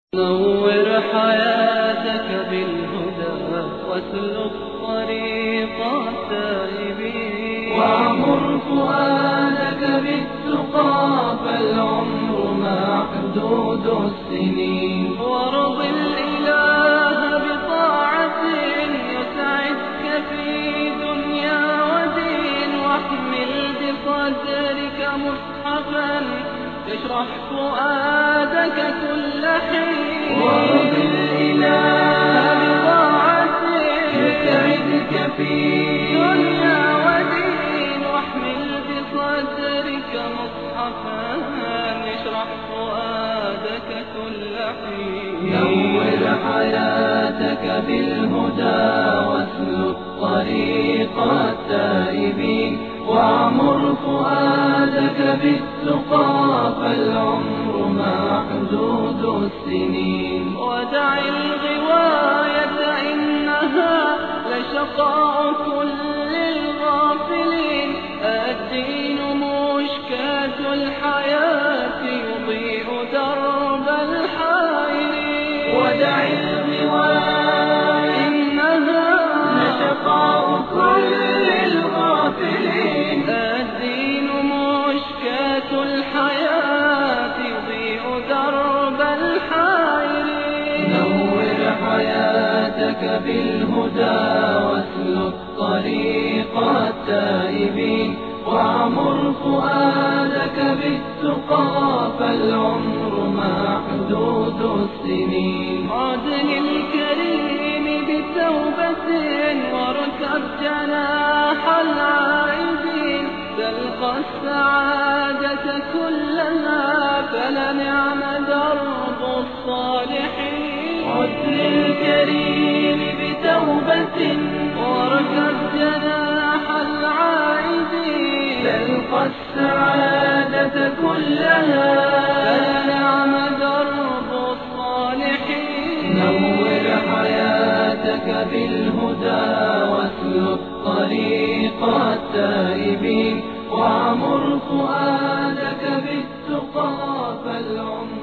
نور حياتك بالهدى واسلك طريق التائبين، وعمر فؤادك بالتقى فالعمر محدود السنين، وارض الإله بطاعة يسعدك في دنيا ودين، واحمل بصدرك مصحفا يشرح فؤادك كل حين، وارض الإله بطاعة يسعدك في دنيا ودين، واحمل بصدرك مصحفا يشرح فؤادك كل حين. نور حياتك بالهدى واسلك طريق التائبين، وعمر فؤادك بالتقى فالعمر محدود السنين، ودع الغواية إنها لشقاء كل الغافلين، الدين مشكاة الحياة يضيء درب الحائرين، ودع الغواية إنها لشقاء كل الغافلين، الدين مشكاة الحياة يضيء درب الحائرين. نور حياتك بالهدى واسلك طريق التائبين، وعمر فؤادك بالتقى فالعمر محدود السنين، عد للكريم بتوبة واركب جناح العائدين، تلقى السعادة كلها فلنعم درب الصالحين، عد للكريم بتوبة واركب جناح العائدين، تلقى السعادة كلها فلنعم درب الصالحين. نور حياتك بالهدى واسلك طريق التائبين، وعمر فؤادك بالتقى فالعمر